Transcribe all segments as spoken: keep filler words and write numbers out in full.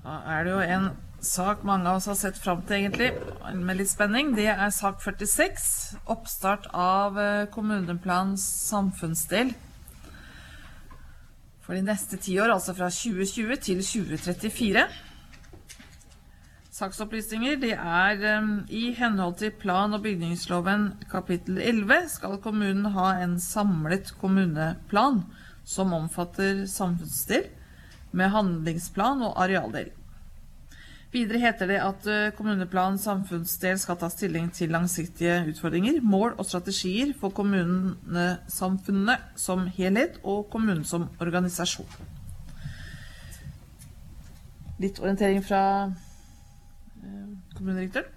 Da er det jo en sak mange av oss har sett frem til egentlig, med litt spenning. Det er sak førtiseks, oppstart av kommuneplans samfunnsdel for de neste ti år, altså fra tjue tjue til tjue trettifire. Saksopplysninger, det er um, i henhold til plan- og bygningsloven kapittel elleve skal kommunen ha en samlet kommuneplan som omfatter samfunnsdel med handlingsplan og arealdel. Videre heter det at kommuneplan samfunnsdel skal ta stilling til langsiktige utfordringer, mål og strategier for kommunesamfunnet som helhet og kommunen som organisasjon. Litt orientering fra eh, kommunedirektøren.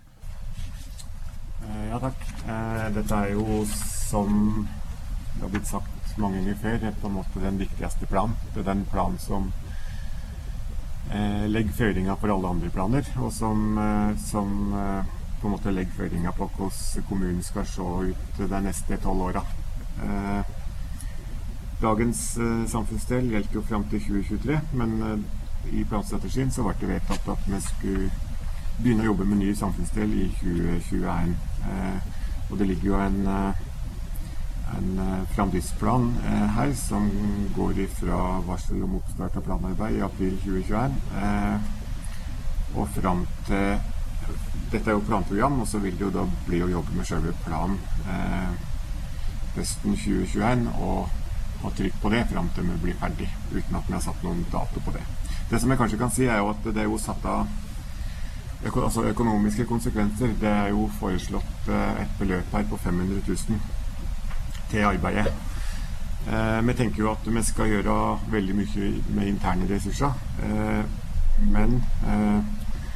Ja, takk. Dette er jo, som det har blitt sagt mange ganger før, på en måte den viktigste planen. Det er den planen som legger føringer for alle andre planer, og som, som på en måte legger føringer på hvordan kommunen skal se ut de neste tolv åra. Dagens samfunnsdel gjelder jo frem til tjue tjuetre, men i planstrategien så ble det vedtatt at vi skulle begynne å jobbe med ny samfunnsdel i tjue tjueen. Og det ligger jo en en framdriftsplan eh, her som går fra varsel om oppstart av planarbeid i april tjue tjueen eh, og frem til dette er jo planprogram, og så vil det jo da bli å jobbe med selve planen eh, høsten tjue tjueen og ha trykk på det frem til vi blir ferdig, uten at vi har satt noen dato på det. Det som jeg kanskje kan si er jo at det er jo satt av øko, altså økonomiske konsekvenser. Det er jo foreslått eh, et beløp her på fem hundre tusen til arbeidet. Eh, vi tenker jo at vi skal gjøre veldig mye med interne ressurser, eh, men eh,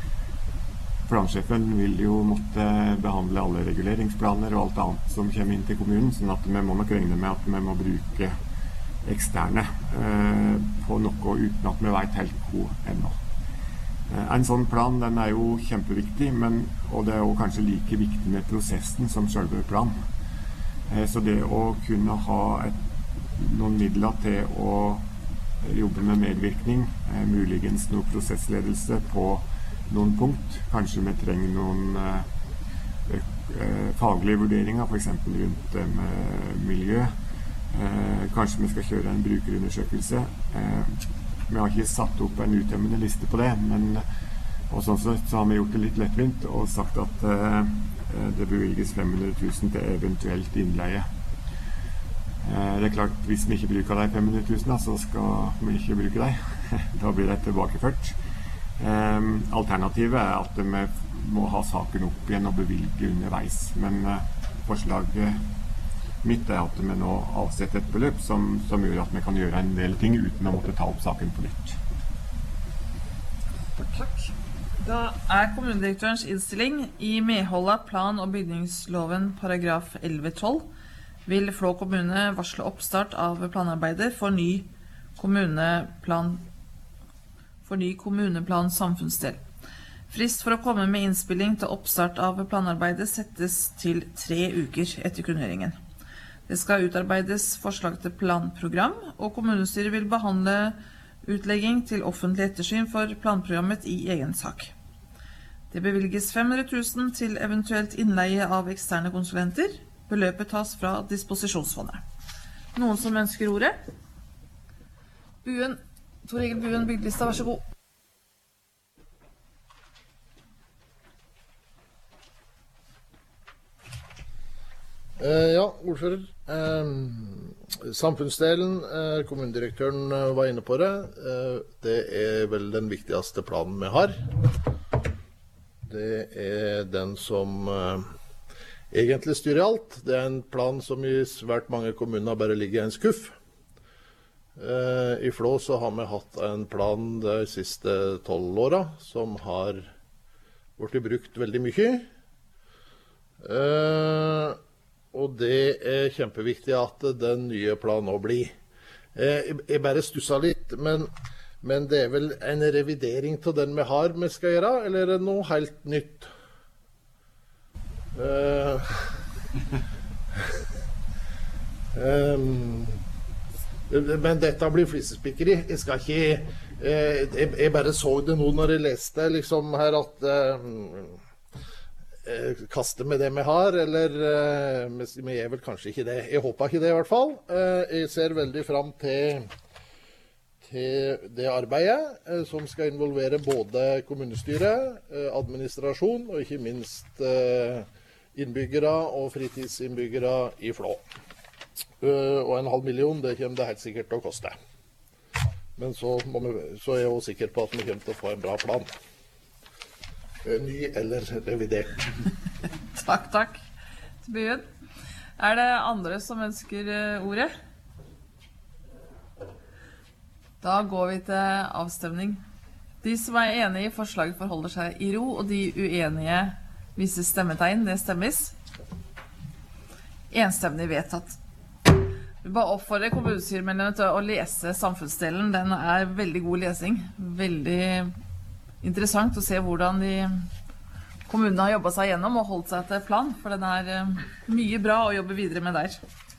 plansjefen vil jo måtte behandle alle reguleringsplaner og alt annet som kommer inn til kommunen, sånn at vi må nok regne med at vi må bruke eksterne eh, på noe uten at vi vet helt hvor ennå. Eh, en sånn plan den er jo kjempeviktig, men, og det er jo kanskje like viktig med prosessen som selve planen. Så det å kunne ha et, noen midler til å jobbe med medvirkning, eh, muligens noe prosessledelse på noen punkt, kanskje vi trenger noen eh, faglige vurderinger, for eksempel rundt eh, miljø, eh, kanskje vi skal kjøre en brukerundersøkelse. Eh, vi har ikke satt opp en uttømmende liste på det, men og sånn så, så har vi gjort det litt lettvint og sagt at eh, det bevilges fem hundre tusen til eventuelt innleie. Det er klart, hvis vi ikke bruker de fem hundre tusen, så skal vi ikke bruke de. Da blir det tilbakeført. Alternativet er at vi må ha saken opp igjen og bevilge underveis. Men forslaget mitt er at vi nå avsetter et beløp som, som gjør at vi kan gjøre en del ting uten å måtte ta opp saken på nytt. Takk. Da er kommunedirektørens innstilling i medhold av plan- og bygningsloven paragraf elleve tolv vil Flå kommune varsle oppstart av planarbeidet for ny kommuneplan for ny kommuneplan samfunnsdel. Frist for å komme med innspilling til oppstart av planarbeidet settes til tre uker etter kunngjøringen. Det skal utarbeides forslag til planprogram, og kommunestyret vil behandle utlegging til offentlig ettersyn for planprogrammet i egen sak. Det bevilges fem hundre tusen til eventuelt innleie av eksterne konsulenter. Beløpet tas fra disposisjonsfondet. Noen som ønsker ordet? Buen, Tor Egil Buen, bygdelista, vær så god. Eh, ja, ordfører. Eh, samfunnsdelen, eh, kommunedirektøren var inne på det. Eh, det er vel den viktigste planen vi har. Det er den som eh, egentlig styrer alt. Det er en plan som i svært mange kommuner bare ligger i en skuff. Eh, I Flå så har vi hatt en plan de siste tolv åra som har blitt brukt veldig mye. Eh, Og det er kjempeviktig at den nye planen nå blir. Jeg, jeg bare stusset litt, men, men det er vel en revidering til den vi har vi skal gjøre, eller er det noe helt nytt? Uh, um, men dette blir flisespikkeri. Jeg skal ikke, Jeg, jeg bare så det nå når jeg leste liksom her at eh, kaste med det vi har, eller eh, vi er vel kanskje ikke det. Jeg håper ikke det i hvert fall. Eh, jeg ser veldig fram til, til det arbeidet eh, som skal involvere både kommunestyret, eh, administrasjon og ikke minst eh, innbyggere og fritidsinnbyggere i Flå. Uh, og en halv million, det kommer det helt sikkert til å koste. Men så, må vi, så er jeg jo sikker på at vi kommer til å få en bra plan. Uh, ny eller revidert. Takk, takk. Byen. Er det andre som ønsker uh, ordet? Da går vi til avstemning. De som er enige i forslaget forholder seg i ro, og de uenige viser stemmetegn. Det stemmes. Enstemmig vedtatt. Vi bare oppfordrer kommunestyremedlemmene til å lese samfunnsdelen. Den er veldig god lesing. Veldig interessant å se hvordan de kommunene har jobbet seg gjennom og holdt seg til plan, for den er mye bra å jobbe videre med der.